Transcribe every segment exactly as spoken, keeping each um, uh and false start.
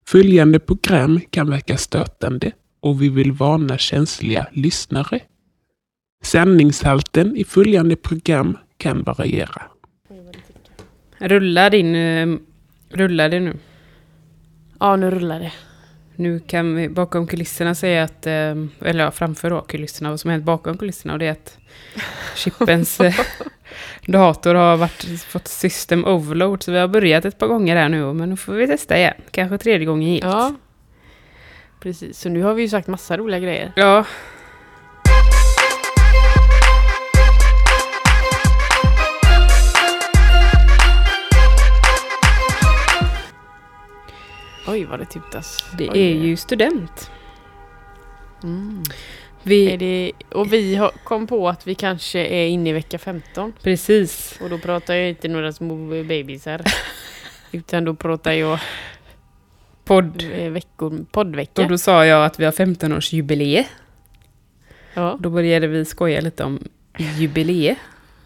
Följande program kan verka stötande och vi vill varna känsliga lyssnare. Sändningshalten i följande program kan variera. Rullar din... Uh, rullar det nu? Ja, nu rullar det. Nu kan vi bakom kulisserna säga att... Uh, eller ja, framför då kulisserna. Vad som hänt bakom kulisserna. Och det är att Chippens uh, dator har varit, fått system overload. Så vi har börjat ett par gånger här nu. Men nu får vi testa igen. Kanske tredje gången gilt. Ja, precis. Så nu har vi ju sagt massa roliga grejer. Ja. Oj, vad det tutas. Det Oj. är ju student. Mm. Vi, Är det, och vi har, kom på att vi kanske är inne i vecka femton. precis. Och då pratar jag inte några små babysar. Utan då pratar jag Podd. eh, veckor, poddvecka. Och då sa jag att vi har femton-årsjubileum. Ja. Då började vi skoja lite om jubileum.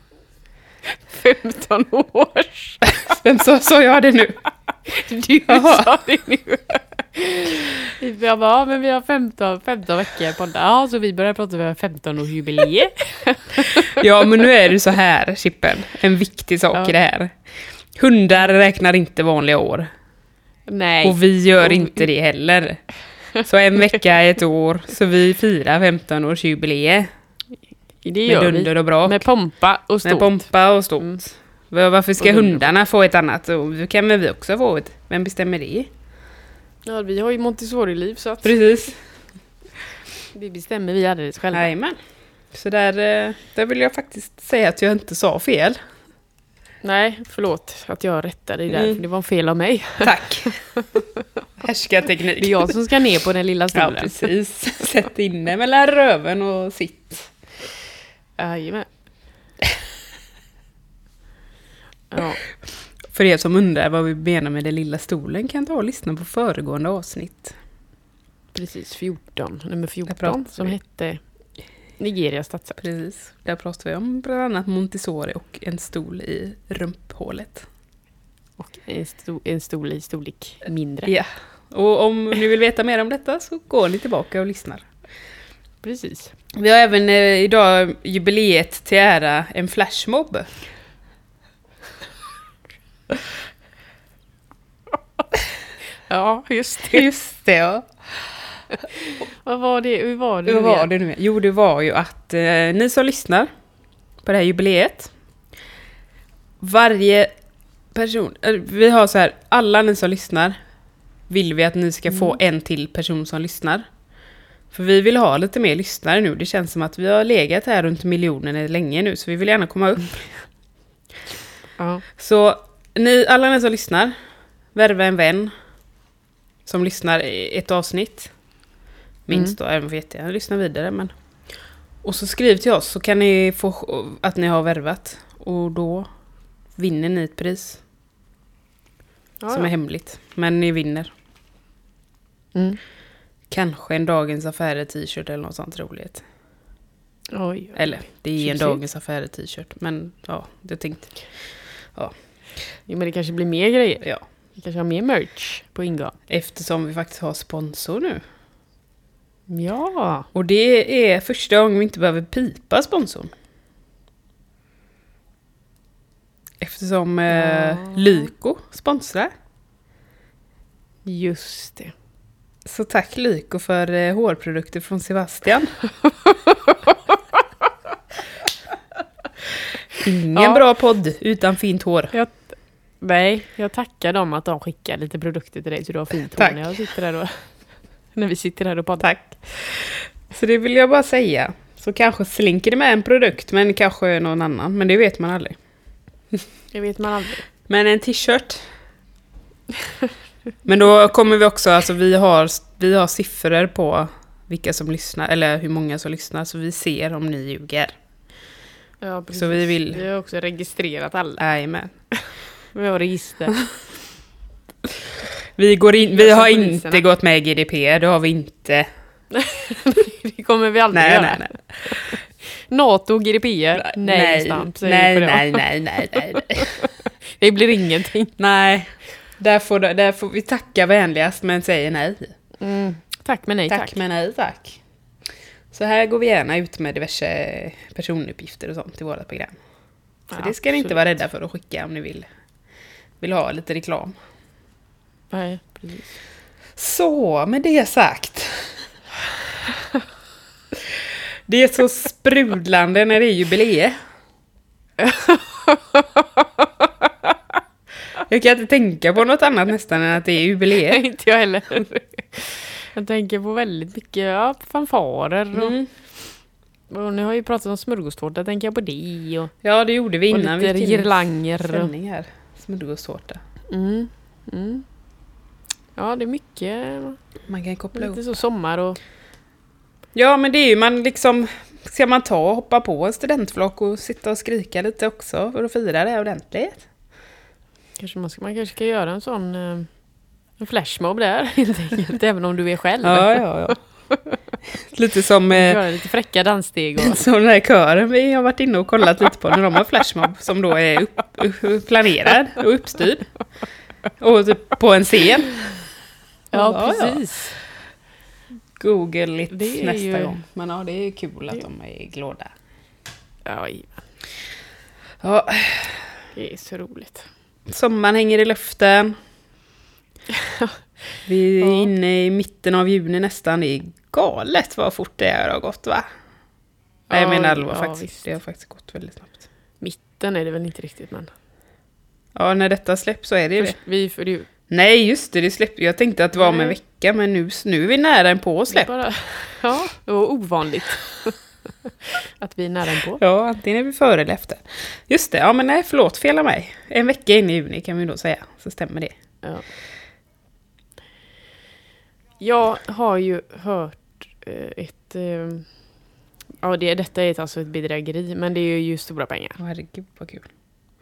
femton års. Vem sa, sa jag det nu? Du Jaha. sa det nu. Jag bara, ja, men vi har femton, femton veckor på det. Ja, så vi börjar prata om femton-årsjubileum. Ja, men nu är det så här, Chippen. En viktig sak Ja. i det här. Hundar räknar inte vanliga år. Nej. Och vi gör Och- inte det heller. Så en vecka är ett år. Så vi firar femton-årsjubileum. Det Med gör dunder vi. och brak. Med pompa och stort. Med pompa och stort. Mm. Varför ska Och dunder. hundarna få ett annat? Och det kan väl vi också få ett. Vem bestämmer det? Ja, vi har ju Montessori-liv så att Precis. det bestämmer vi alldeles själva. Jajamän. Så där, eh, där vill jag faktiskt säga att jag inte sa fel. Nej, förlåt att jag rättade dig där. Mm. För det var en fel av mig. Tack. Härskarteknik. Det är jag som ska ner på den lilla Ja, stolen. precis. Sätt inne mellan röven och sitt. Jajamän. Ja. För er som undrar vad vi menar med den lilla stolen kan ta och lyssna på föregående avsnitt. Precis, fjorton. Nummer Där fjorton pratar som vi. hette Nigeria stadsar. Precis. Där pratar vi om bland annat Montessori och en stol i rumphålet. Och en, sto- en stol i storlek mindre. Ja. Och om ni vill veta mer om detta så går ni tillbaka och lyssnar. Precis. Vi har även eh, idag jubileet till ära en flashmob. Ja, just det. Just det, ja. Vad var det? Hur var det? Vad nu var igen? det nu? Jo, det var ju att eh, ni som lyssnar på det här jubileet, varje person, eh, vi har så här, alla ni som lyssnar vill vi att ni ska få en till person som lyssnar. För vi vill ha lite mer lyssnare nu. Det känns som att vi har legat här runt miljonen länge nu, så vi vill gärna komma upp. Ja. Så ni, alla ni som lyssnar, värva en vän som lyssnar i ett avsnitt. Minst då, även för jättegärna lyssna vidare. Men. Och så skriv till oss så kan ni få att ni har värvat. Och då vinner ni ett pris. Ja, som ja. är hemligt. Men ni vinner. Mm. Kanske en Dagens Affärer t-shirt eller något sånt roligt. Oj. Eller, det är en Tjusigt. Dagens Affärer t-shirt. Men ja, det tänkte Jo, men det kanske blir mer grejer. ja. Vi kanske har mer merch på ingång. Eftersom vi faktiskt har sponsor nu. Ja. Och det är första gången vi inte behöver pipa sponsorn. Eftersom eh, Ja. Lyko sponsrar. Just det. Så tack Lyko för eh, hårprodukter från Sebastian. Ingen Ja. bra podd utan fint hår. Jag, nej, jag tackar dem att de skickar lite produkter till dig så du har fint hår Tack. när jag sitter där och när vi sitter här och poddar. Tack. Så det vill jag bara säga. Så kanske slinker det med en produkt, men kanske någon annan. Men det vet man aldrig. Det vet man aldrig. Men en t-shirt. Men då kommer vi också, alltså vi har, vi har siffror på vilka som lyssnar, eller hur många som lyssnar, så vi ser om ni ljuger. Ja, precis. Så vi vill- Vi har också registrerat alla. Jajamän. Vi har register. Vi, går in, vi Jag som har poliserna. inte gått med i G D P, det har vi inte. Det kommer vi aldrig Nej, göra. nej, nej. NATO, G D P, nej, nej, stamp, säger vi nej, på det. nej, nej, nej, nej, nej. Det blir ingenting. Nej, Där får, där får vi tacka vänligast men säger nej. Mm. Tack men nej tack. Tack men nej tack. Så här går vi gärna ut med diverse personuppgifter och sånt i våra program. Så Ja, det ska ni inte absolut. vara rädda för att skicka om ni vill, vill ha lite reklam. Nej, precis. Så, med det sagt. Det är så sprudlande när det är jubileum. Jag kan inte tänka på något annat nästan än att det är jubileum. Inte jag heller. Jag tänker på väldigt mycket ja, fanfarer och, Mm. och nu har ju pratat om smörgåstårta, tänker jag på det och, Ja, det gjorde vi och innan lite vi gick in i girlanger. Och, sändning här. Smörgåstårta. mm, mm. Ja, det är mycket Man kan koppla lite upp. så sommar och Ja, men det är ju man liksom... Ska man ta och hoppa på en studentflock och sitta och skrika lite också för att fira det ordentligt? kanske man, ska, man kanske ska göra en sån eh, en flashmob där helt enkelt, även om du är själv. Ja, ja, ja. Lite som... Eh, Göra lite fräcka danssteg och som den här kören vi har varit inne och kollat lite på när de har flashmob som då är upp, upp, planerad och uppstyrd. Och typ på en scen. ja, Ja, ja. precis. Google lite Det är nästa ju- gång. Men ja, det är kul att Det- de är glada. Ja, Ja, det är så roligt. sommaren hänger i luften. Vi är Ja. inne i mitten av juni nästan. Det är galet vad fort det har gått, va? Nej, jag Ja, menar allvar ja, faktiskt. visst. Det har faktiskt gått väldigt snabbt. Mitten är det väl inte riktigt, men Ja, när detta släpps så är det ju det. först, vi för det, Nej, just det, det släppte. Jag tänkte att det var om en Nej. vecka, men nu, nu är vi nära en på det är släpp. bara, ja, det var ovanligt att vi är nära på. Ja, antingen är vi före eller efter. Just det, ja men nej, förlåt, fel av mig. En vecka in i juni kan vi då säga, så stämmer det. Ja. Jag har ju hört eh, ett... Eh, ja, det, detta är ett, alltså ett bedrägeri, men det är ju stora pengar. Åh, herregud, vad kul.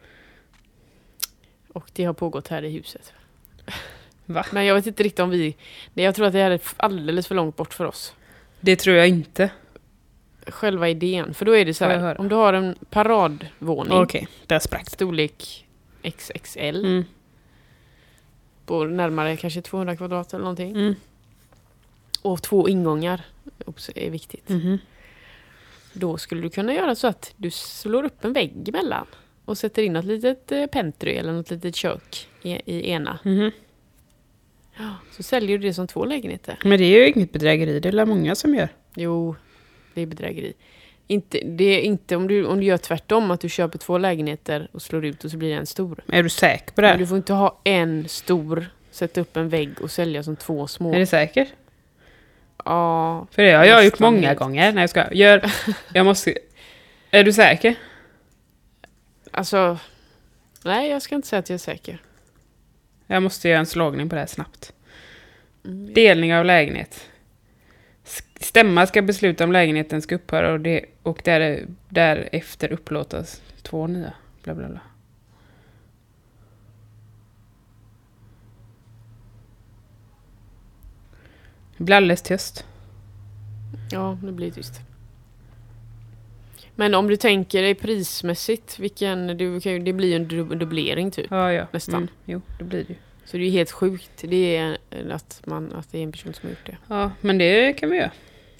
Och det har pågått här i huset. Va? Men jag vet inte riktigt om vi... Nej, jag tror att det är alldeles för långt bort för oss. Det tror jag inte. Själva idén. För då är det så Får jag här, höra? om du har en paradvåning, Okej, där sprack det. storlek X X L, Mm. på närmare kanske tvåhundra kvadrat eller någonting. Mm. Och två ingångar också är viktigt. Mhm. Då skulle du kunna göra så att du slår upp en vägg emellan och sätter in något litet eh, pentry eller något litet kök i, i ena. Mhm. Så säljer du det som två lägenheter. Men det är ju inget bedrägeri, det är många som gör. Jo, det är bedrägeri. Inte, det är inte om du, om du gör tvärtom, att du köper två lägenheter och slår ut och så blir det en stor. Är du säker på det Men här? du får inte ha en stor, sätta upp en vägg och sälja som två små. Är du säker? Ja, För det har jag gjort Nästan många helt. gånger. Nej, jag ska. Gör, jag måste... Är du säker? alltså... Nej, jag ska inte säga att jag är säker. Jag måste göra en slagning på det här snabbt. Mm. Delning av lägenhet. S- Stämma ska besluta om lägenheten ska upphöra och, det, och där, därefter upplåtas två nya. Bla bla bla. Det blir alldeles tyst. Ja, det blir tyst. Men om du tänker dig prismässigt, vilken, du, kan ju- det blir ju en dub- dubblering typ. Ja, ja. Nästan. Mm, jo, det blir det ju. Så det är helt sjukt. Det är att, man, att det är en person som har gjort det. Ja, men det kan vi göra.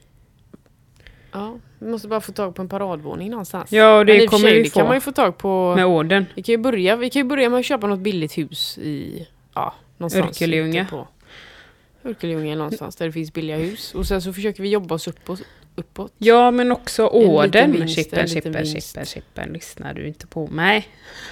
Ja, vi måste bara få tag på en paradvåning någonstans. Ja, och det Men i och för kommer sig, vi det få. kan man ju få tag på. Med orden. Vi kan ju börja, vi kan ju börja med att köpa något billigt hus i, ja, någonstans. Örkelljunga. ute på Örkelljunga någonstans där det finns billiga hus. Och sen så försöker vi jobba oss uppåt. uppåt. Ja, men också En liten orden. vinst, Chippen, en liten chippen, vinst. chippen, chippen. Lyssnar du inte på mig?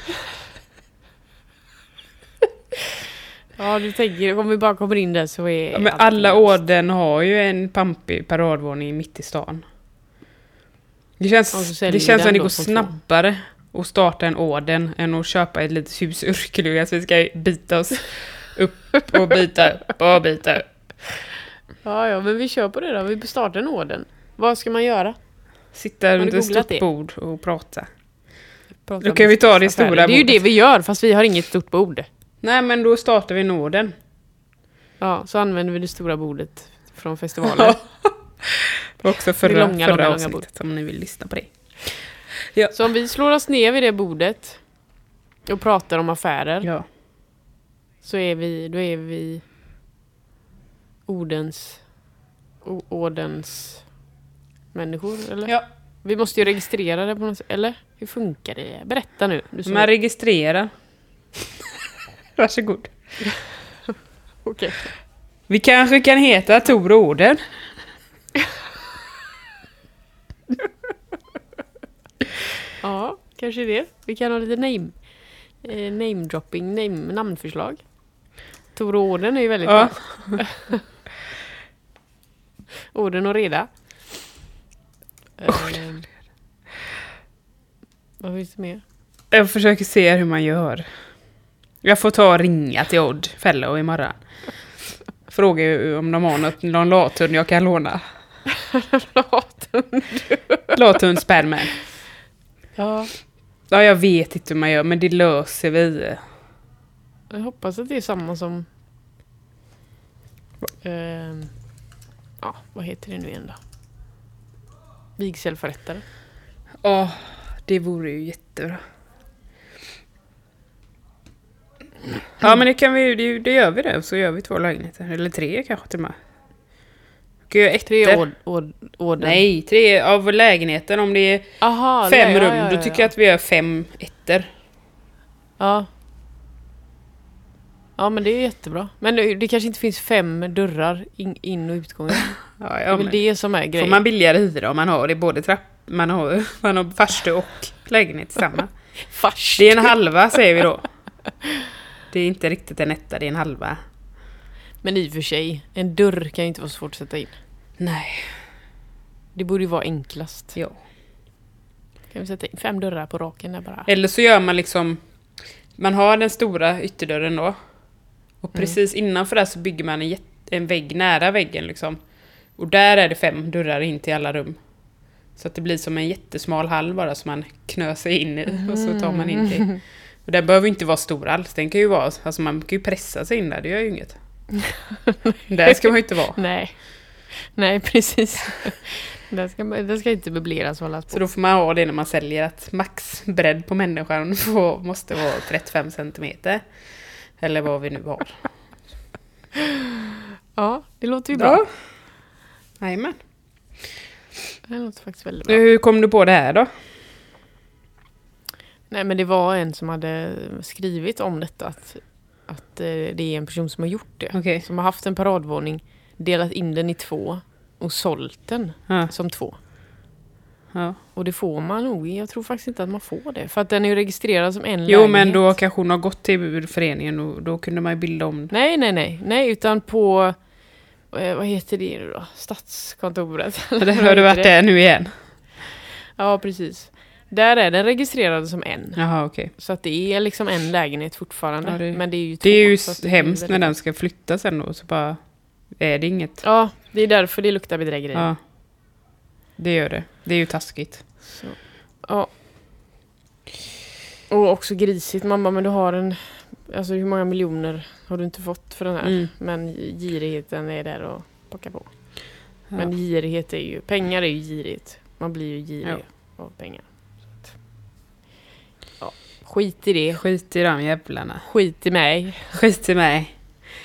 Ja, du tänker, om vi bara kommer in där så är... Ja, men allt alla löst. orden har ju en pampig paradvåning mitt i stan. Det känns, Ja, så säljer det vi känns den som det då går som två. snabbare att starta en orden än att köpa ett litet hus i Örkelljunga. Så vi ska bita oss upp och bita upp och bita upp. Ja, ja, men vi kör på det då. Vi startar en orden. Vad ska man göra? Sitta du runt ett googlat stort det? bord och prata. Prata Då kan vi ta det businessaffärer. stora Det är ju bordet. det vi gör, fast vi har inget stort bord. Nej, men då startar vi en orden. Ja, så använder vi det stora bordet från festivalen. Också Det förra, långa, förra långa, långa avsnittet bordet. om ni vill lyssna på det. Så om vi slår oss ner vid det bordet och pratar om affärer, Ja. så är vi, då är vi ordens, o- ordens människor, eller? Ja. Vi måste ju registrera det på något sätt, eller? Hur funkar det? Berätta nu. Du Man registrerar. Varsågod. Okej. Vi kanske kan heta Tor och Orden. Ja, kanske det. Vi kan ha lite name, eh, name dropping, name, namnförslag. Tor och Orden är ju väldigt Ja. bra. Orden och reda. Eh, vad finns det mer? Jag försöker se hur man gör. Jag får ta och ringa till Odd Fellow imorgon. Fråga om de har något, någon lathund jag kan låna. Lathund. Lathund Sperman. Ja, Ja, jag vet inte hur man gör, men det löser vi. jag hoppas att det är samma som... Eh, ja, vad heter det nu igen då? Vigselförrättare. Ja, det vore ju jättebra. Ja, men det kan vi det, det gör vi det. Så gör vi två lägenheter. Eller tre kanske till och med. Ska jag ett Tre år, år, år Nej, tre av lägenheten. Om det är Aha, fem ja, rum, ja, ja, då ja. tycker jag att vi gör fem ettor. Ja. Ja, men det är jättebra. Men det, det kanske inte finns fem dörrar in, in och utgångar. Ja, Det ja, är väl men det som är får grejen. man billigare hyra om man har det både trapp... Man har, man har farstu och lägenhet samma. Fast. Det är en halva, säger vi då. Det är inte riktigt en etta, det är en halva. Men i och för sig, en dörr kan ju inte vara så svårt att sätta in. Nej. Det borde ju vara enklast. Ja. Kan vi sätta in fem dörrar på raken där bara? Eller så gör man liksom... Man har den stora ytterdörren då. Och precis innanför där så bygger man en, jätte, en vägg nära väggen liksom. Och där är det fem dörrar in till alla rum. Så att det blir som en jättesmal hall bara som man knör sig in i. Och så tar man in till. Och det behöver inte vara stor alls. Den kan ju vara... Alltså man kan ju pressa sig in där, det gör ju inget. Där ska man ju inte vara. Nej. Nej, precis. Det ska, det ska inte möbleras och hållas på. Så då får man ha det när man säljer att maxbredd på människan får, måste vara trettiofem centimeter. Eller vad vi nu har. Ja, det låter ju bra. Ja. Jajamän. Det låter faktiskt väldigt bra. Hur kom du på det här då? Nej, men det var en som hade skrivit om detta. Att, att eh, det är en person som har gjort det. Okej. Som har haft en paradvåning, delat in den i två och sålt den Ja. som två. Ja. Och det får man nog. Jag tror faktiskt inte att man får det. För att den är ju registrerad som en Jo, lägenhet. men då kanske hon har gått till föreningen och då kunde man ju bilda om. Nej, nej, nej. Nej, utan på... Eh, vad heter det nu då? Stadskontoret. Det har du varit där nu igen. Ja, precis. Där är den registrerad som en. Jaha, okej. Så att det är liksom en lägenhet fortfarande. Ja, det- men det är ju två. Det är ju så att det hemskt blir när väldigt- den ska flytta sen då. Så bara är det inget. Ja, det är därför det luktar bedrägeri. Ja. Det gör det. Det är ju taskigt. Så, ja. Och också grisigt. Man bara, men du har en... Alltså hur många miljoner har du inte fått för den här? Mm. Men girigheten är där och packa på. Ja. Men girighet är ju... Pengar är ju girigt. Man blir ju girig Ja. av pengar. Så att, ja. Skit i det. Skit i de jävlarna. Skit i mig. Skit i mig.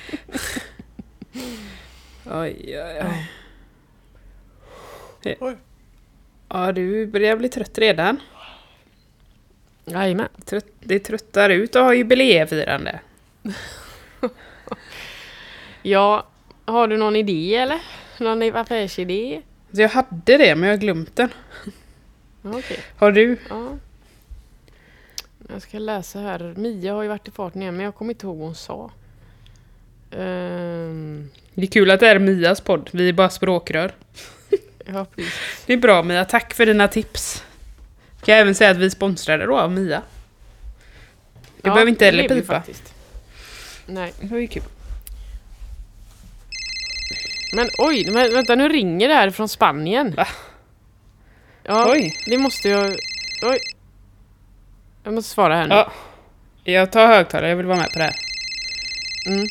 Oj, oj, oj. Oj. Ja, du börjar bli trött redan. Jajamän. Trött, det tröttar ut att ha jubileefirande. Ja, har du någon idé eller? Någon affärsidé? Så jag hade det, men jag har glömt den. Ja, okej. Har du? Ja. Jag ska läsa här. Mia har ju varit i farten igen, men jag kommer inte ihåg vad hon sa. Ehm, Det är kul att det är Mias podd. Vi är bara språkrör. ja, precis. Det är bra, Mia. Tack för dina tips. Kan jag även säga att vi sponsrade då av Mia. Jag Ja, behöver inte det heller blev vi pipa. faktiskt. Nej. Det var ju kul. Men oj, men, vänta, nu ringer det här från Spanien. Va? Ja, Oj. det måste jag... Oj. Jag måste svara här nu. Ja. Jag tar högtalare, jag vill vara med på det här. Mm.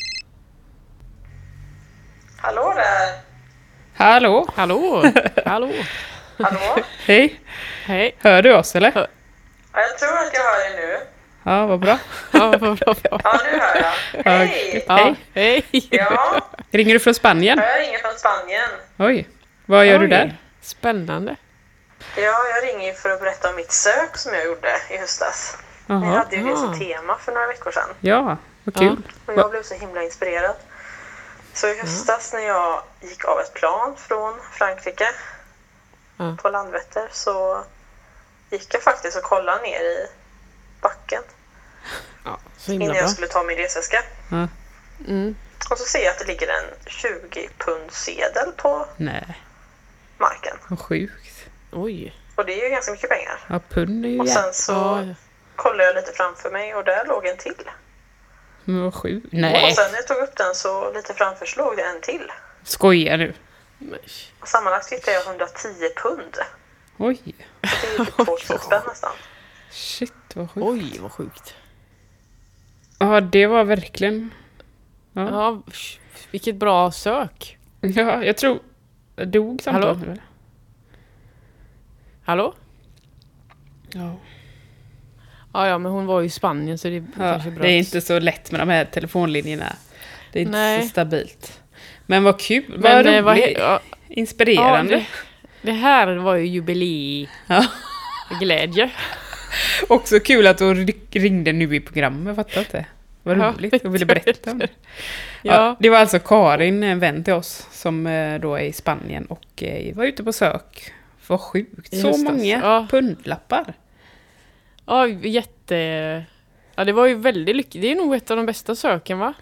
Hallå där! Hallå? Hallå? Hallå? Hallå? Hej. Hej. Hör du oss eller? Hör- Ja, jag tror att jag hör er nu. Ja, vad bra. Ja, vad bra. Ja, nu hör jag. Hej! Ja, hej. Ja, Ringer du från Spanien? jag ringer från Spanien. Oj, vad gör du Oj, där? Spännande. Ja, jag ringer ju för att berätta om mitt sök som jag gjorde i höstas. Vi Jaha, hade ju det som Ah. tema för några veckor sedan. ja, vad kul. Och jag blev så himla inspirerad. Så i höstas när jag gick av ett plan från Frankrike Ja. på Landvetter så gick jag faktiskt och kollade ner i backen Ja, så himla innan bra. jag skulle ta min resväska. Ja. Mm. Och så ser jag att det ligger en tjugo pund sedel på Nej, marken. vad sjukt. Oj. Och det är ju ganska mycket pengar. Ja, pund är ju Och jävligt. sen så Ja, kollade jag lite framför mig och där låg en till. Men vad sjukt. Och Nej, sen när jag tog upp den så lite framför så låg det en till. skojar nu. men- Och sammanlagt hittade jag hundratio pund. Oj, Det är ju typ tvåtusen spänn nästan. shit vad sjukt. Oj, vad sjukt. Ja, det var verkligen... Ja, Ja, sh- vilket bra sök. ja jag tror... Dog samtalet? Hallå? eller? Hallå? Ja. Ja, ja, men hon var ju i Spanien så det är Ja, kanske bra. det är inte så lätt med de här telefonlinjerna. Det är inte Nej. så stabilt. Men vad kul, vad Men, eh, roligt, vad he- ja, inspirerande. Ja, det, det här var ju jubileeglädje. Ja. Också kul att hon ri- ringde nu i programmet, jag fattar inte. Vad Ja, roligt, och ville berätta om det. Ja. Ja. Det var alltså Karin, en vän till oss, som eh, då är i Spanien och eh, var ute på sök. Vad sjukt, I så höstas. många Ja. pundlappar. Ja, jätte... Ja, det var ju väldigt lyckligt. Det är nog ett av de bästa söken, va?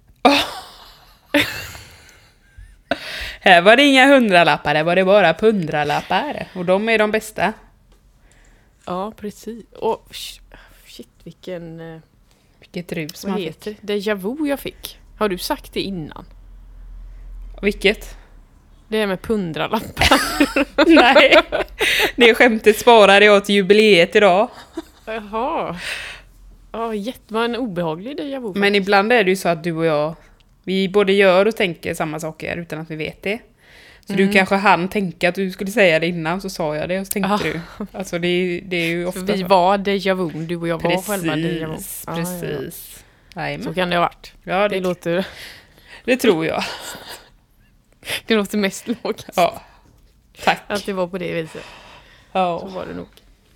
Här var det inga hundralappar, här var det bara pundralappar. Och de är de bästa. Ja, precis. Och sh- shit, vilken... eh, Vilket rus Vad man fick. heter det? Déjà vu jag fick. Har du sagt det innan? Vilket? Det är med pundralappar. Nej, det skämtet sparade jag till jubileet idag. Jaha. Ja, jätte... var en obehaglig déjà vu. Men ibland är det ju så att du och jag, vi både gör och tänker samma saker utan att vi vet det. Så Mm. du kanske hann tänka att du skulle säga det innan, så sa jag det och så tänkte Ah. du. Alltså det är, det är ju ofta För vi så. var déjà vu. Du och jag var själva déjà vu. Precis, Ja, ja, ja. precis. Jajamän. Så kan det ha varit. Ja, Det det, låter, det tror jag. det låter mest logiskt. Ja, tack. Att det var på det viset. Så Ja, var det nog.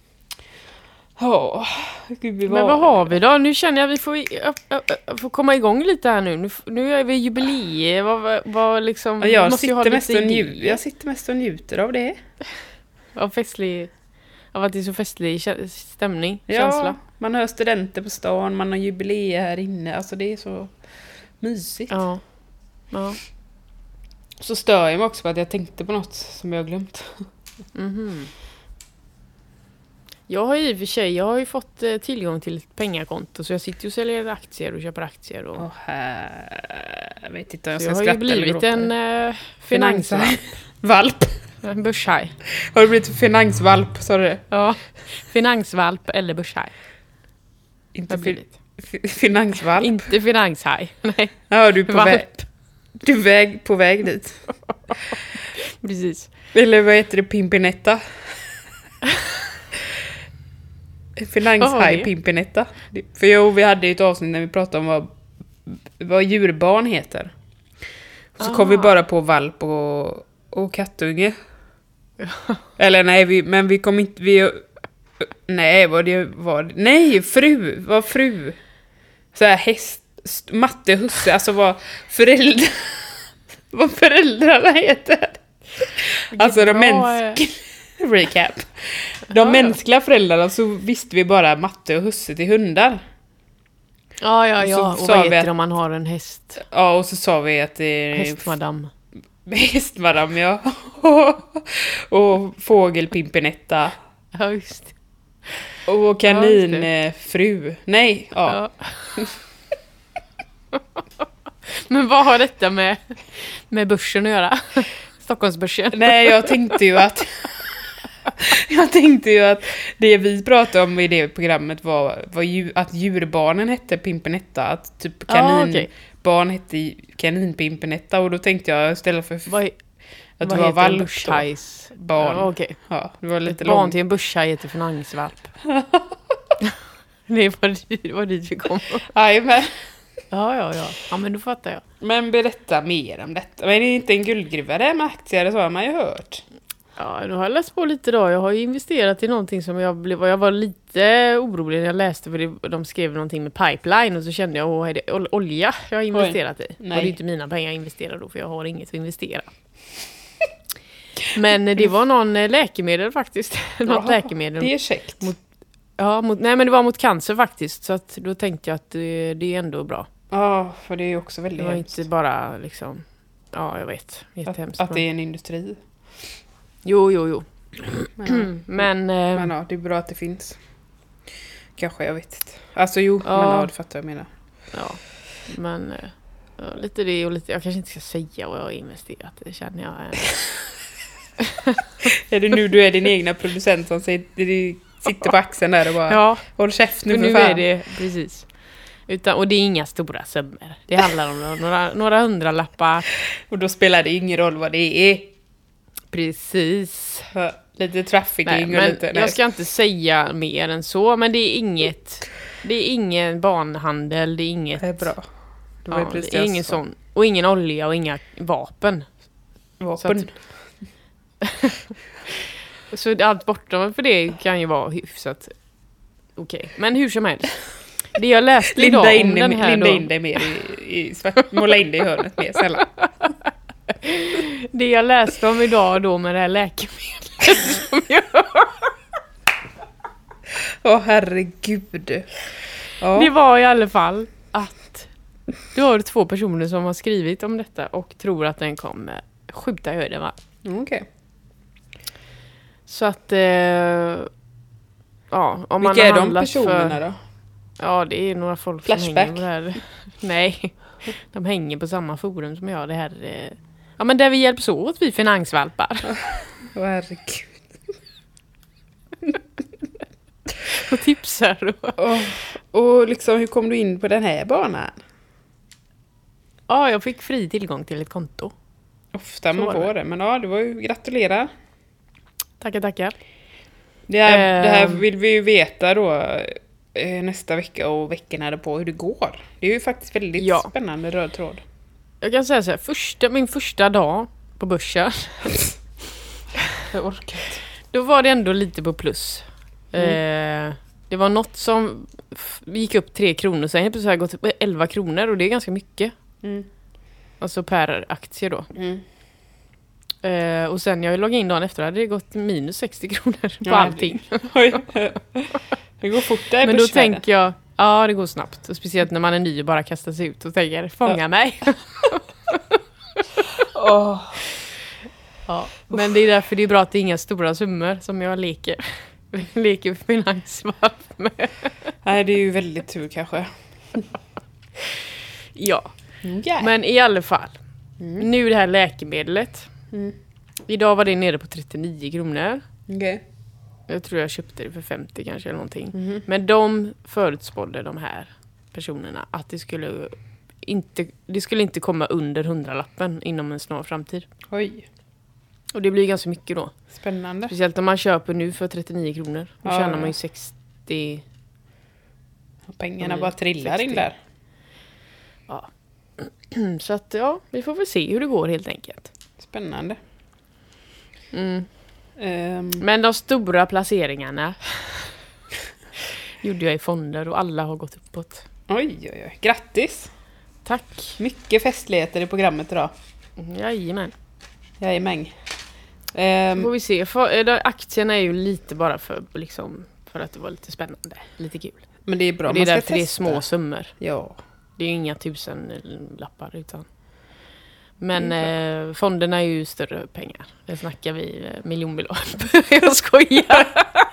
ja. Gud, vi Men vad har vi då? Nu känner jag att vi får, ö- ö- ö- får komma igång lite här nu. Nu, f- nu är vi jubileer. Vad, vad, vad liksom... Ja, vi jag, måste ju ha sitter lite mest och idéer. nju- jag sitter mest och njuter av det. Av festlig... Av att det är så festlig kä- stämning, Ja, känsla. man har studenter på stan, man har jubileer här inne. Alltså det är så mysigt. Ja. Ja. Så stör jag mig också på att jag tänkte på något som jag har glömt. Mhm. Jag har ju i och för sig, jag har ju fått eh, tillgång till ett pengakonto så jag sitter ju och säljer aktier och köper aktier. Och, Åh, här... Jag vet inte om jag så ska jag har ju skratta eller blivit gråta. en eh, finansvalp. Valp. En börshaj. Har du blivit finansvalp, sa du det? Ja, finansvalp eller börshaj. Inte Vad blir fi- det? fi- finansvalp? Inte finanshaj. Nej, Ja, du är på valp. väg. Du är väg, på väg dit. Precis. Eller vad heter det? Pimpinetta? Finanshaj det? pimpinetta. För jo, vi hade ju ett avsnitt när vi pratade om vad, vad djurbarn heter. Så kom vi Ah. bara på valp och, och kattunge. Eller nej, vi, men vi kom inte... Vi, nej, vad det var... Nej, fru! Vad fru? Så här häst... st- Matte, husse, alltså vad föräldrar... vad föräldrarna heter. Alltså de bra, mänskliga... Recap. De Ja, ja. mänskliga föräldrarna så visste vi bara matte och husse till hundar. Ja, ja, Och ja. så Och, sa vad vi heter att- det om man har en häst? Ja, och så sa vi att det är... Hästmadam. Hästmadam, ja. Och fågelpimpinetta. Ja, just det. Och kaninfru. Nej, ja. Ja. Men vad har detta med, med börsen att göra? Stockholmsbörsen? Nej, jag tänkte ju att... jag tänkte ju att det vi pratade om i det programmet var, var ju, att djurbarnen hette Pimpinetta. Att typ Ah, kaninbarn okej. hette kaninpimpinetta. Och då tänkte jag istället för Vad, att vad det var heter en valp då. börshajs? Barn. Ja, okej. Ja, det var Ett lite barn långt. till en börshaj heter finansvalp. Det var, det var dit vi kom. Jajamän. Ja, ja, ja. Ja, men då fattar jag. Men berätta mer om detta. Men det är inte en guldgruva det med aktier, så har man ju hört. Ja, nu har jag läst på lite då. Jag har ju investerat i någonting som jag blev... Jag var lite orolig när jag läste, för det, de skrev någonting med pipeline och så kände jag, åh, är det ol- olja jag har investerat Oj. i? Nej. Och det är inte mina pengar jag investerar då, för jag har inget att investera. Men det var någon läkemedel faktiskt. Något Jaha, läkemedel. Det är käckt. Mot, ja, mot, nej men det var mot cancer faktiskt. Så att då tänkte jag att det, det är ändå bra. Ja, för det är ju också väldigt Det var hemskt. inte bara liksom... Ja, jag vet. Att, att det är en industri. Jo, jo, jo. Men, men, men ja, det är bra att det finns. Kanske, jag vet inte. Alltså jo, ja, men ja, det fattar jag menar. Ja, men ja, lite det och lite... Jag kanske inte ska säga vad jag har investerat. Det känner jag. Är det nu du är din egna producent som sitter, sitter på axeln där och bara ja, håll käft nu för nu fan. är det, precis. Utan, och det är inga stora summor. Det handlar om några, några hundralappar. Och då spelar det ingen roll vad det är. Precis. Lite trafficking Nej, och men lite... Nej. jag ska inte säga mer än så, men det är inget... Det är ingen barnhandel, det är inget... Det är bra. Det, ja, det är ingen sån. Och ingen olja och inga vapen. Vapen. Så, att, så allt bortom för det kan ju vara hyfsat okej. Okay. Men hur som helst. Det jag läste idag Linda in, om den här Linda då, in dig mer i, i svart, måla in dig i hörnet mer sällan. Det jag läste om idag då med det här läkemedlet som jag... Åh oh, herregud. Ja. Det var i alla fall att det var två personer som har skrivit om detta och tror att den kommer skjuta i höjden, va? Okej. Okay. Så att eh, ja, om Vilka man är de personerna för, då? Ja, det är några folk Flashback. som hänger på det här. Nej, de hänger på samma forum som jag. Det här eh, ja, men där vi hjälps åt, vi finansvalpar. Åh herregud. Och tipsar. Och... Oh, och liksom, hur kom du in på den här banan? Ja, jag fick fri tillgång till ett konto. Ofta Så man får det. det. Men ja, det var ju gratulerar. Tackar, tackar. Det här, eh, det här vill vi ju veta då eh, nästa vecka och veckorna på hur det går. Det är ju faktiskt väldigt ja. spännande röd tråd. Jag kan säga så här, första, min första dag på börsen. Jag orkar inte. Då var det ändå lite på plus. Mm. Eh, det var något som f- gick upp tre kronor. Sen helt plötsligt har det gått upp elva kronor och det är ganska mycket. Mm. Alltså per aktie då. Mm. Eh, och sen jag loggade in dagen efter hade det gått minus sextio kronor på Ja, allting. Oj. Det går fort där i Men då börsvärlden. tänker jag, ja det går snabbt. Och speciellt när man är ny och bara kastar sig ut och tänker, fånga ja. mig. oh. Ja, men det är därför det är bra att det är inga stora summor som jag leker. leker finansvalp med. Nej, det är ju väldigt tur kanske. Ja, Okay. men i alla fall. Mm. Nu det här läkemedlet. Mm. Idag var det nere på trettionio kronor. Okay. Jag tror jag köpte det för femtio kanske eller någonting. Mm. Men de förutspådde de här personerna att det skulle inte, det skulle inte komma under hundralappen inom en snar framtid. Oj. Och det blir ganska mycket då. Spännande. Speciellt om man köper nu för trettionio kronor. Då ja, tjänar ja. man ju sextio. Pengarna bara trillar sextio. In där. Ja. Så att ja, vi får väl se hur det går helt enkelt. Spännande. Mm. Um. Men de stora placeringarna gjorde jag i fonder och alla har gått uppåt. Oj, oj, oj. Grattis. Tack. Mycket festligheter i programmet idag. Jajamän. Jajamän. Um, Um, får vi se. För, äh, aktierna är ju lite bara för, liksom, för att det var lite spännande. Lite kul. men det är bra. Och det är man ska därför det är testa. små summor. Ja. Det är ju inga tusen lappar utan. Men eh, fonderna är ju större pengar. Där snackar vi eh, miljonbelopp. Jag skojar.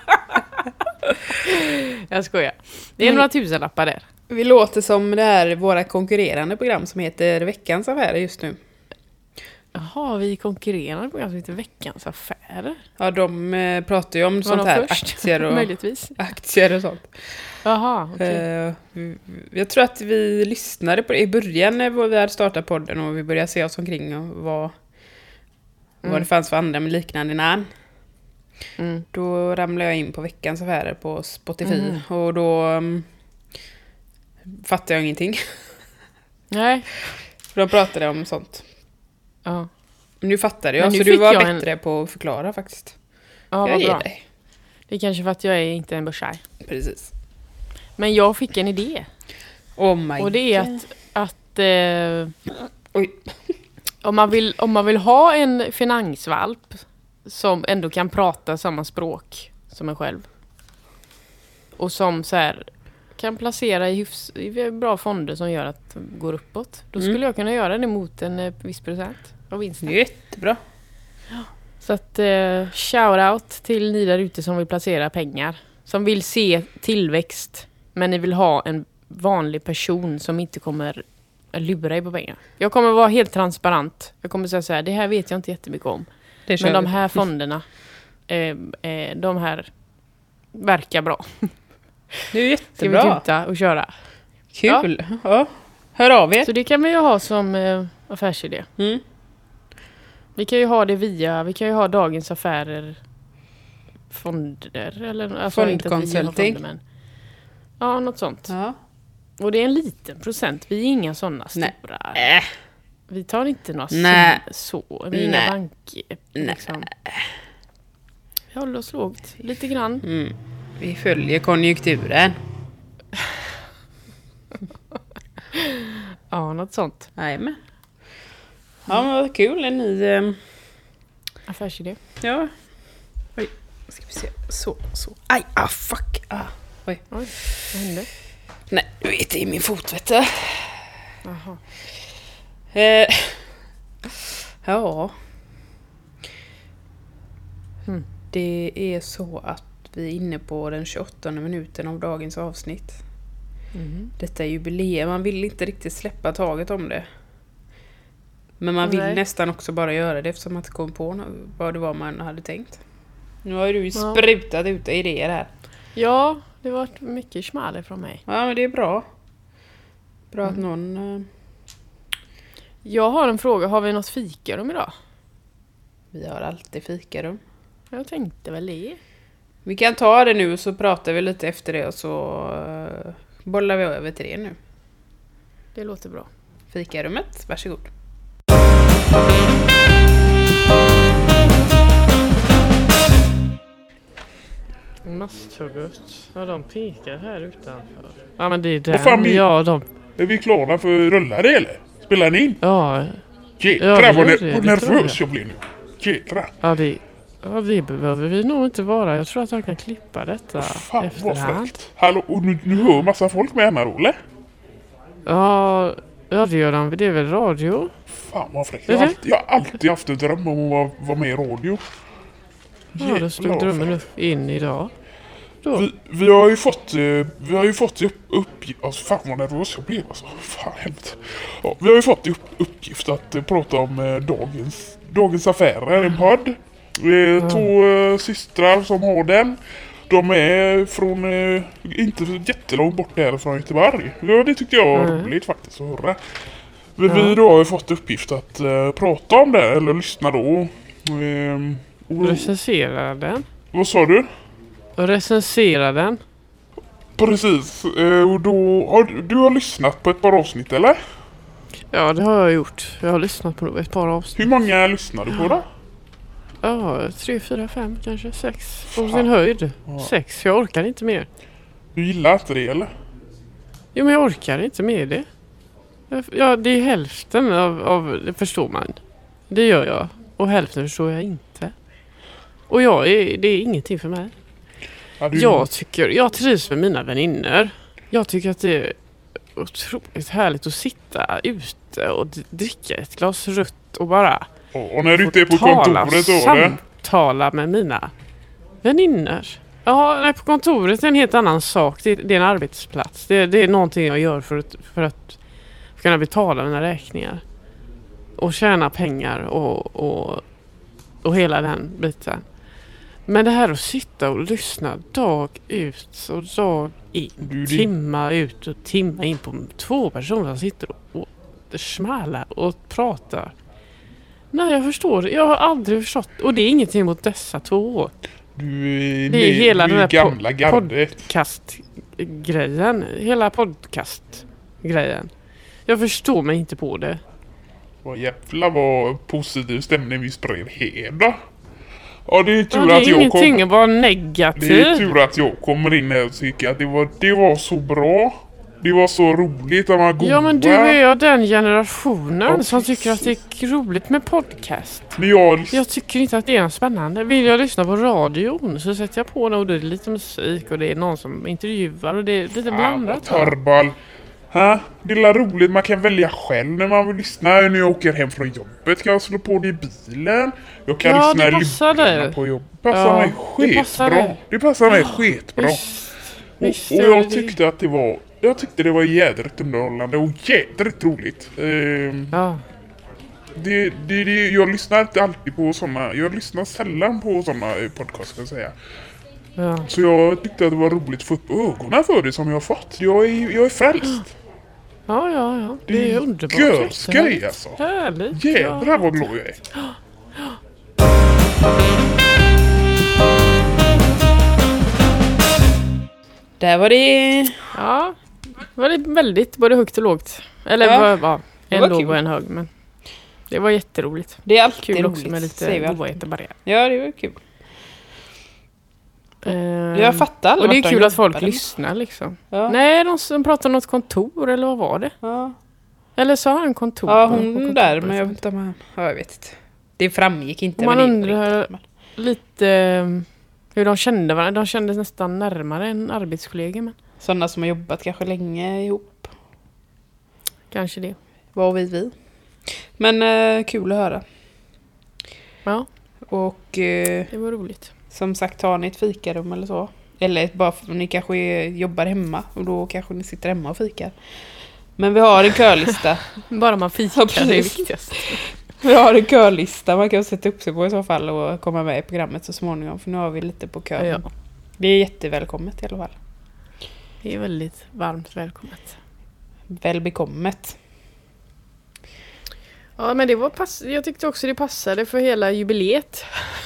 Jag skojar. Det är Men, några tusen lappar där. Vi låter som det här våra konkurrerande program som heter Veckans affärer just nu. Jaha, vi konkurrerar på ganska lite Veckans affärer. Ja, de eh, pratar ju om Var sånt de här först? aktier och Möjligtvis. aktier och sånt. Jaha, okej. Eh, vi- jag tror att vi lyssnade på det i början när vi hade startat podden och vi började se oss omkring och vad, Mm. vad det fanns för andra med liknande namn. Mm. Då ramlade jag in på veckans affärer på Spotify. Mm. Och då um, fattade jag ingenting. Nej. För de pratade om sånt. Ja. Men nu fattade jag, Men nu så du fick var jag bättre på att förklara faktiskt. Ja, jag vad ger bra. dig. Det är kanske för att jag är inte en börshaj. Precis. Men jag fick en idé. Oh my Och det är God. att, att eh, Oj. om, man vill, om man vill ha en finansvalp som ändå kan prata samma språk som en själv. Och som så här, kan placera i, hyfs, i bra fonder som gör att det går uppåt. Då skulle Mm. jag kunna göra det mot en eh, viss procent av vinsten. Jättebra. Så att eh, shout out till ni där ute som vill placera pengar. Som vill se tillväxt. Men ni vill ha en vanlig person som inte kommer lura er på pengar. Jag kommer vara helt transparent. Jag kommer säga så här, det här vet jag inte jättemycket om. Det Men de vi. här fonderna, eh, eh, de här verkar bra. Det är Ska vi jättebra. tuta och köra? Kul. Ja. Hör av er. Så det kan vi ju ha som eh, affärsidé. Mm. Vi kan ju ha det via, vi kan ju ha Dagens Affärer fonder eller alltså inte att vi har Fondkonsulting. fonder, men ja, något sånt. Ja. Och det är en liten procent. Vi är inga sådana Nej. stora. Äh. Vi tar inte några Nej. så. Vi är inga Nej. banker. Liksom. Vi håller oss lågt. Lite grann. Mm. Vi följer konjunkturen. Ja, något sånt. Jajamän. Ja, men vad kul. Är ni... ehm, Affärsidé. Ja. Oj. Ska vi se. Så, så. Aj, ah, fuck. Ah. Oj. Oj, vad hände? Nej, du vet, det är min fot, vet du. Jaha. Eh. Ja. Mm. Det är så att vi är inne på den tjugoåttonde minuten av dagens avsnitt. Mm. Detta är jubileum. Man vill inte riktigt släppa taget om det. Men man vill Nej. nästan också bara göra det eftersom man inte kom på nå- vad det var man hade tänkt. Nu har ju du ju Ja. sprutat ut idéer här. Ja, det var mycket smaller från mig. Ja, men det är bra. Bra att Mm. någon... eh, Jag har en fråga. Har vi något fikarum idag? Vi har alltid fikarum. Jag tänkte väl det. Vi kan ta det nu och så pratar vi lite efter det och så eh, bollar vi över till det nu. Det låter bra. Fikarummet, varsågod. Masthugget. Ja, de pikar här utanför. Ja, men det är Vad fan, den. vi- Ja, de... Är vi klara för rullar det eller? Spelar ni in? Ja, Jädrar Ja, vad, det gör ner- det, vad det tror nervös jag blir nu. Jädrar. ja, det... Ja, det behöver vi nog inte vara. Jag tror att jag kan klippa detta Fan vad efterhand. fräckt. Hallå, och nu, nu hör massa folk med henne, eller? Ja, ja, det gör de. Det är väl radio? Fan vad fräckt. Är Jag har det? alltid, jag har alltid haft en dröm om att vara, vara med i radio. Ja, Jävlar då slog vad drömmen fräckt. upp in idag. Då. Vi, vi har ju fått, eh, vi har ju fått upp, uppgift, alltså fan vad nervös jag blev alltså. Fan helvete. Ja, vi har ju fått upp, uppgift att eh, prata om eh, dagens, dagens affärer, en podd. Eh, Två eh, systrar som har den. De är från, eh, inte jättelångt bort därifrån Göteborg. Ja, det tyckte jag var Mm. roligt faktiskt att höra. Vi, Ja. vi då har ju fått uppgift att eh, prata om det, eller lyssna då. Eh, och, Recensera den. vad sa du? Och recensera den. Precis, eh, och då har du, du har lyssnat på ett par avsnitt eller? Ja, det har jag gjort. Jag har lyssnat på ett par avsnitt. Hur många lyssnar du på då? Ja, tre, fyra, fem, kanske sex. På Fan. sin höjd. Ja. Sex, jag orkar inte mer. Du gillar inte det eller? Jo, men jag orkar inte med det. Ja, det är hälften av, av det förstår man. Det gör jag. Och hälften förstår jag inte. Och jag är, det är ingenting för mig. Ja, du, Jag tycker, jag trivs med mina vänner. Jag tycker att det är otroligt härligt att sitta ute och d- dricka ett glas rött och bara och när du inte är på tala, kontoret då eller? samtala med mina vänner. Ja, nej, på kontoret är en helt annan sak. Det, det är en arbetsplats. Det, det är någonting jag gör för att, för att kunna betala mina räkningar. Och tjäna pengar och, och, och hela den biten. Men det här att sitta och lyssna dag ut och dag in. Du, det- Timma ut och timma in på två personer som sitter och, och smälar och pratar. Nej, jag förstår. Jag har aldrig förstått. Och det är ingenting mot dessa två. Du är, Det är hela du den är här gamla po- gardet. podcastgrejen. Hela podcastgrejen. Jag förstår mig inte på det. Vad jävla vad positiv stämning vi spred här då. Ja, det är tur Ja, det är att jag ingenting kom. att vara Det är negativ. tur att jag kommer in här och tycker att det var, det var så bra. Det var så roligt att man goda. Ja, men du är jag den generationen Ja, som tycker att precis. det är roligt med podcast. Men jag, Jag tycker inte att det är något spännande. Vill jag lyssna på radion så sätter jag på det och det är lite musik och det är någon som intervjuar och det är lite blandat. Torbal. Ha? Det är roligt, man kan välja själv när man vill lyssna. När jag åker hem från jobbet kan jag slå på det i bilen. Jag kan Ja, lyssna det i passar lurarna dig. på jobbet. Passar Ja, mig det passar skitbra. dig. Det passar mig skitbra. Visst, visst Och, och gör jag det. tyckte att det var Jag tyckte det var jädrigt underhållande och jädrigt roligt. Ehm, Ja. det, det, det, jag lyssnar inte alltid på såna. Jag lyssnar sällan på såna podcast, ska jag säga. Ja. Så jag tyckte att det var roligt att få upp ögonen för det som jag har fått. Jag är, jag är frälst. Ja, ja, ja. Det, Det är är underbart. görskoj, alltså. Härligt. Jädrar vad glad jag är. Där var det... Ja, det var väldigt både högt och lågt. Eller Ja, ja, ja, det en var låg kul. och en hög. Men det var jätteroligt. Det är alltid Kul roligt, också med säger vi lite alltid. godheter bara. Ja, det var kul. Ehm, Jag fattar aldrig och det är vart de kul att folk jobbade. lyssnar liksom. Ja. Nej, de som pratar om något kontor eller vad var det? Ja, Eller sa han kontor? ja på hon kontoret? där, men jag vet inte om han... Ja, jag vet inte. Det framgick inte. Och man men det är undrar- riktigt, men- Lite eh, hur de kände varandra. De kändes nästan närmare än arbetskollegor. Men Sådana som har jobbat kanske länge ihop. kanske det. Vad vet vi? Men eh, kul att höra. Ja, Och eh, det var roligt. som sagt, tar ni ett fikarum eller så. Eller bara för ni kanske är- jobbar hemma. Och då kanske ni sitter hemma och fikar. Men vi har en körlista. Bara man Ja, fikar, det är precis. viktigast. Vi har en körlista. Man kan sätta upp sig på i så fall och komma med i programmet så småningom. För nu har vi lite på kön. Ja, Det är jättevälkommet i alla fall. det är väldigt varmt välkommet. Välbekommet. Ja, men det var pass- jag tyckte också det passade för hela jubileet.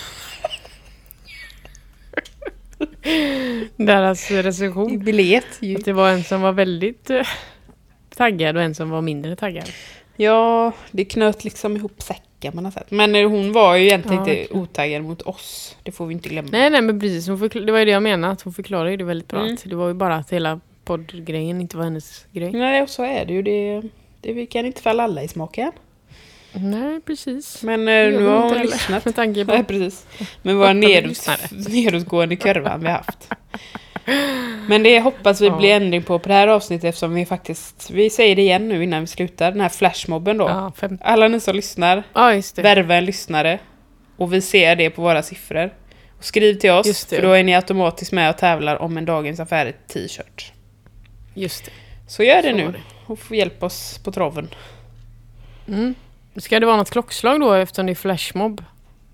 Deras recension. Jubileet. Att det var en som var väldigt eh, taggad och en som var mindre taggad. Ja, det knöt liksom ihop säcken man har sett. Men eh, hon var ju egentligen Ja, inte verkligen. otaggad mot oss. Det får vi inte glömma. Nej, nej, men precis. Hon förkl- det var ju det jag menade. Att hon förklarade ju det väldigt bra. Mm. Att det var ju bara att hela poddgrejen inte var hennes grej. Nej, och så är det ju. Det, det vi kan inte falla alla i smaken. Nej, precis. Men Det eh, gör nu hon har inte hon heller, lyssnat. Med tanke på... Nej, precis. Men våra nedåt, lyssnare. nedåtgående kurvan vi har haft. Men det hoppas vi Ja. blir ändring på på det här avsnittet eftersom vi faktiskt, vi säger det igen nu innan vi slutar, den här flashmobben då. Ja, fem... Alla ni som lyssnar, ja, just det. värva en lyssnare och vi ser det på våra siffror. Och skriv till oss, Just det. för då är ni automatiskt med och tävlar om en Dagens Affärer t-shirt. Just det. Så gör det Så nu var det. och få hjälp oss på traven. Mm. Ska det vara något klockslag då eftersom det är flashmob?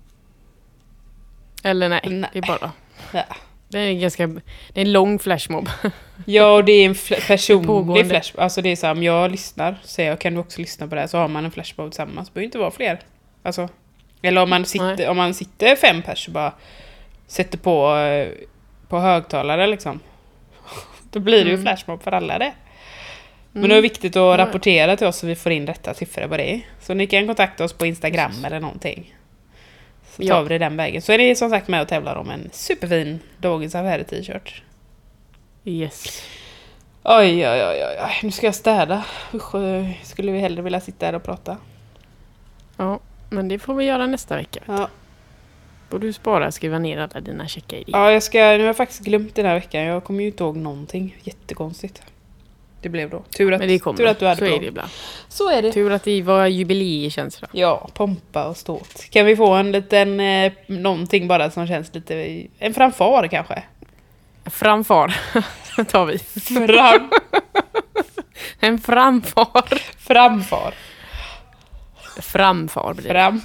Eller nej, Nej. det är bara... Ja. Det är ganska... Det är en lång flashmob. Ja, och det är en fl- personlig Pågående. flash. Alltså det är så här, om jag lyssnar, säger jag, kan du också lyssna på det här? Så har man en flashmob tillsammans. Det behöver inte vara fler. Alltså, eller om man sitter, Nej. om man sitter fem pers och bara sätter på, eh, på högtalare liksom. Då blir det ju Mm. flashmob för alla det. Men Mm. det är viktigt att Ja. rapportera till oss så vi får in rätta siffror på det. Så ni kan kontakta oss på Instagram eller någonting. Så tar Ja. vi det den vägen. Så är ni som sagt med och tävlar om en superfin Dagens Affärer t-shirt. Yes. Oj, oj, oj, oj, nu ska jag städa. Usch, eh, skulle vi hellre vilja sitta här och prata. Ja, men det får vi göra nästa vecka. Ja, Borde du spara och skriva ner alla dina checka idéer. ja jag ska, nu har jag faktiskt glömt den här veckan. Jag kommer ju inte ihåg någonting. Jättekonstigt. Det blev då. Tur att, Men det kommer. tur att du hade så är bra. det ibland. Så är det. Tur att det var jubileekänsla. Ja, pompa och ståt. Kan vi få en liten, eh, någonting bara som känns lite, en framfar kanske? Framfar tar vi. Fram, En framfar. framfar. Framfar blir det. Fram.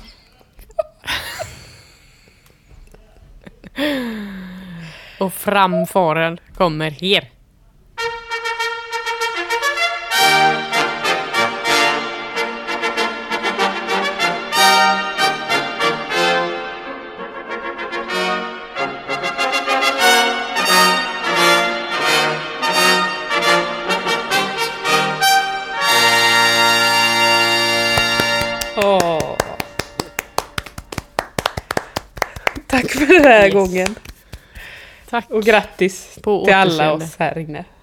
Och framfaren kommer här. Tack för den här Yes. gången. Tack. Och grattis På till alla återseende. oss här inne.